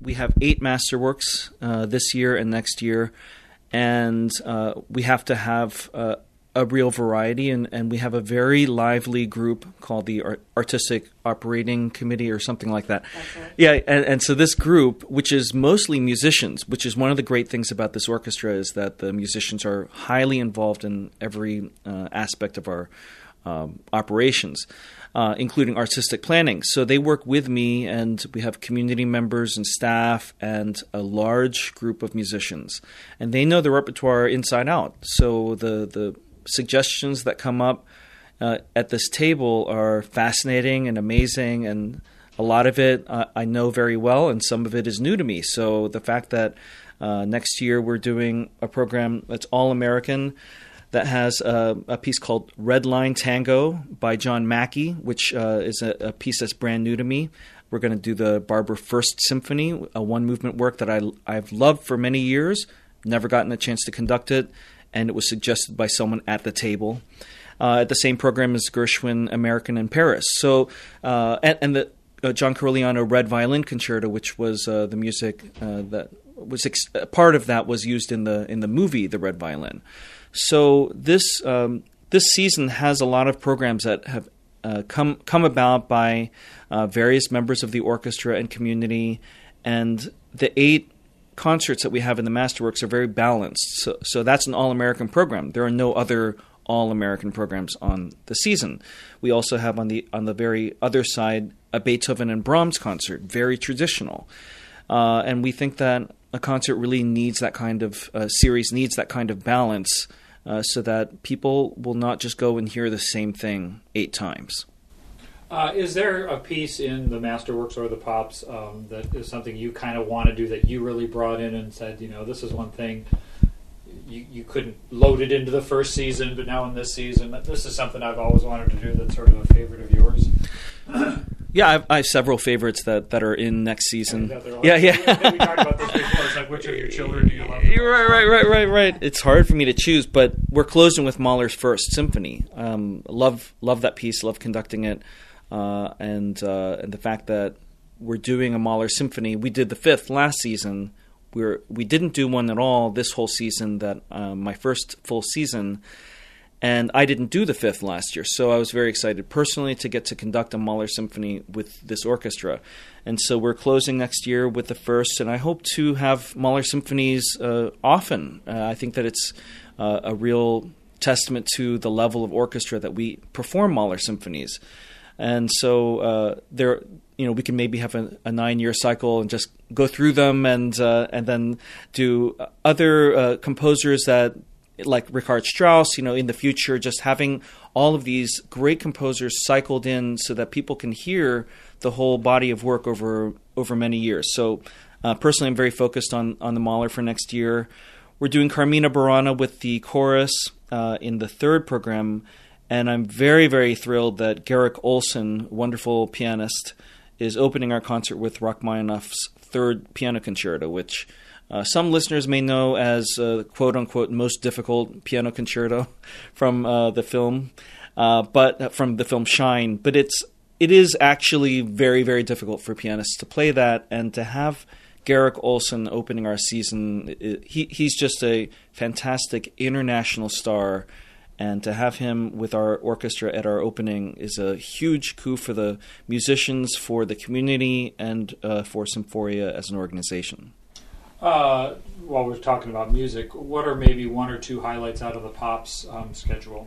we have 8 masterworks this year and next year, and we have to have a real variety, and we have a very lively group called the Artistic Operating Committee or something like that. That's right. Yeah, and so this group, which is mostly musicians, which is one of the great things about this orchestra, is that the musicians are highly involved in every aspect of our operations, including artistic planning. So they work with me, and we have community members and staff and a large group of musicians. And they know the repertoire inside out. So the suggestions that come up at this table are fascinating and amazing, and a lot of it I know very well, and some of it is new to me. So the fact that next year we're doing a program that's all American, that has a piece called Red Line Tango by John Mackey, which is a piece that's brand new to me. We're going to do the Barbara First Symphony, a one-movement work that I've loved for many years, never gotten a chance to conduct it, and it was suggested by someone at the table. At the same program as Gershwin, American in Paris. So, and the John Corigliano Red Violin Concerto, which was the music that was part of that was used in the movie The Red Violin. So this season has a lot of programs that have come about by various members of the orchestra and community, and the 8 concerts that we have in the Masterworks are very balanced. So that's an all-American program. There are no other all-American programs on the season. We also have on the very other side a Beethoven and Brahms concert, very traditional. And we think that a concert really needs that kind of series, needs that kind of balance, so that people will not just go and hear the same thing 8 times. Is there a piece in the Masterworks or the Pops that is something you kind of want to do that you really brought in and said, this is one thing you couldn't load it into the first season, but now in this season, this is something I've always wanted to do that's sort of a favorite of yours? Yeah, I have several favorites that are in next season. Yeah. We talked about this before. It's like, which of your children do you love? Right. It's hard for me to choose, but we're closing with Mahler's First Symphony. Love that piece. Love conducting it, and the fact that we're doing a Mahler symphony. We did the 5th last season. We didn't do one at all this whole season. That my first full season. And I didn't do the 5th last year, so I was very excited personally to get to conduct a Mahler symphony with this orchestra. And so we're closing next year with the 1st, and I hope to have Mahler symphonies often. I think that it's a real testament to the level of orchestra that we perform Mahler symphonies. And so we can maybe have a 9-year cycle and just go through them, and then do other composers that, like Richard Strauss, in the future, just having all of these great composers cycled in so that people can hear the whole body of work over many years. So personally, I'm very focused on the Mahler for next year. We're doing Carmina Burana with the chorus in the 3rd program, and I'm very, very thrilled that Garrick Olson, wonderful pianist, is opening our concert with Rachmaninoff's 3rd Piano Concerto, which some listeners may know as quote-unquote most difficult piano concerto from the film, but from the film Shine. But it is actually very, very difficult for pianists to play that, and to have Garrick Olson opening our season, he's just a fantastic international star, and to have him with our orchestra at our opening is a huge coup for the musicians, for the community, and for Symphoria as an organization. While we're talking about music, what are maybe 1 or 2 highlights out of the Pops schedule?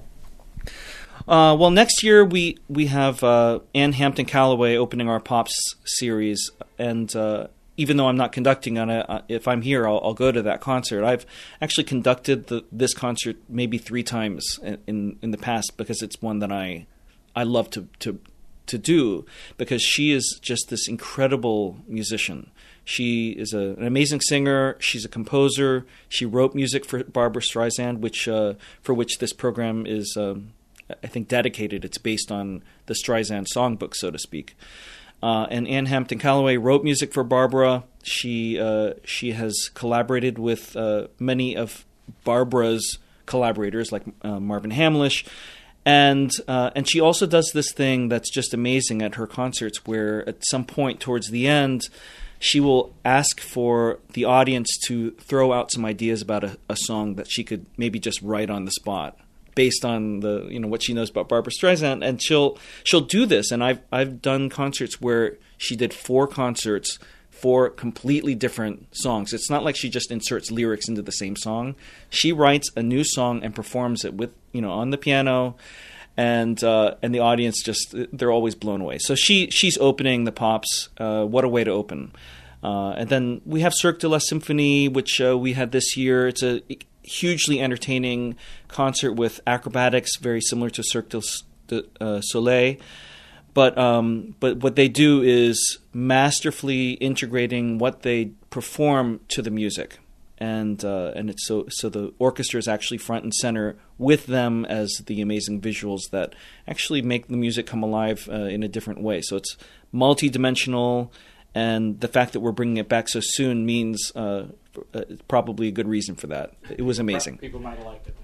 Well, next year we have Ann Hampton Callaway opening our Pops series, and even though I'm not conducting on it, if I'm here, I'll go to that concert. I've actually conducted this concert maybe 3 times in the past, because it's one that I love to do, because she is just this incredible musician. She is an amazing singer. She's a composer. She wrote music for Barbra Streisand, for which this program is, I think, dedicated. It's based on the Streisand songbook, so to speak. And Ann Hampton Callaway wrote music for Barbara. She has collaborated with many of Barbara's collaborators, like Marvin Hamlisch. And she also does this thing that's just amazing at her concerts, where at some point towards the end, she will ask for the audience to throw out some ideas about a song that she could maybe just write on the spot, based on the what she knows about Barbra Streisand, and she'll do this. And I've done concerts where she did 4 concerts, 4 completely different songs. It's not like she just inserts lyrics into the same song. She writes a new song and performs it with on the piano, and the audience they're always blown away. So she's opening the Pops. What a way to open! And then we have Cirque de la Symphonie, which we had this year. It's a hugely entertaining concert with acrobatics, very similar to Cirque du Soleil. But what they do is masterfully integrating what they perform to the music, and it's so the orchestra is actually front and center with them as the amazing visuals that actually make the music come alive in a different way. So it's multi-dimensional, and the fact that we're bringing it back so soon means probably a good reason for that. It was amazing. People might have liked it.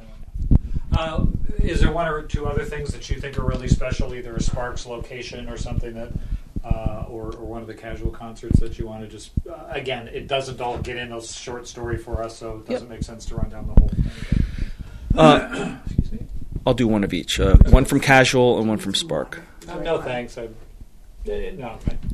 Is there 1 or 2 other things that you think are really special, either a Sparks location or something that, or one of the casual concerts that you want to just, again, it doesn't all get in a short story for us, so it doesn't make sense to run down the whole thing. Excuse me. I'll do one of each. One from Casual and one from Spark. No, thanks. No.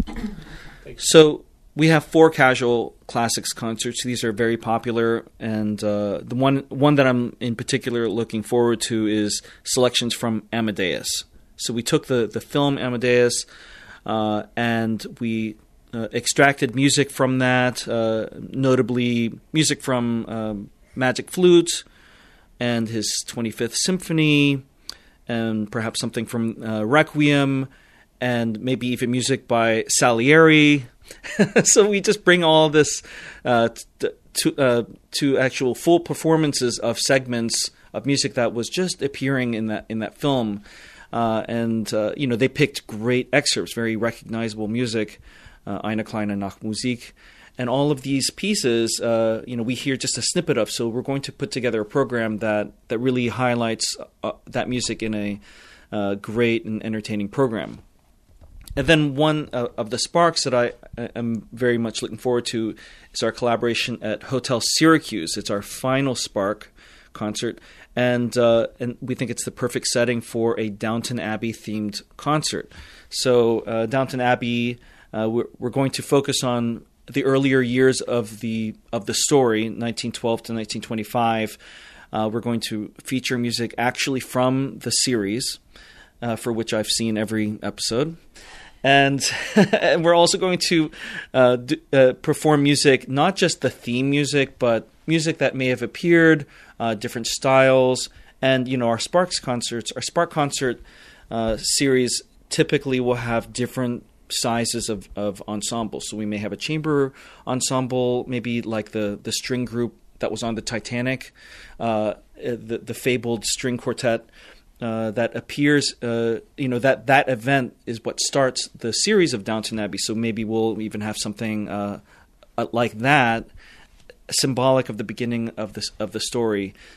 So we have 4 Casual Classics concerts. These are very popular, and the one that I'm in particular looking forward to is selections from Amadeus. So we took the film Amadeus, and we extracted music from that, notably music from Magic Flute and his 25th Symphony, and perhaps something from Requiem, and maybe even music by Salieri. So we just bring all this to actual full performances of segments of music that was just appearing in that film, and they picked great excerpts, very recognizable music, Eine kleine Nachtmusik, and all of these pieces, we hear just a snippet of. So we're going to put together a program that really highlights that music in a great and entertaining program. And then one of the Sparks that I am very much looking forward to is our collaboration at Hotel Syracuse. It's our final Spark concert, and we think it's the perfect setting for a Downton Abbey themed concert. So Downton Abbey, we're going to focus on the earlier years of the story, 1912 to 1925. We're going to feature music actually from the series, for which I've seen every episode. And we're also going to perform music, not just the theme music, but music that may have appeared, different styles. And, our Spark concert series typically will have different sizes of ensembles. So we may have a chamber ensemble, maybe like the string group that was on the Titanic, the fabled string quartet. That appears, that event is what starts the series of Downton Abbey. So maybe we'll even have something like that, symbolic of the beginning of the story.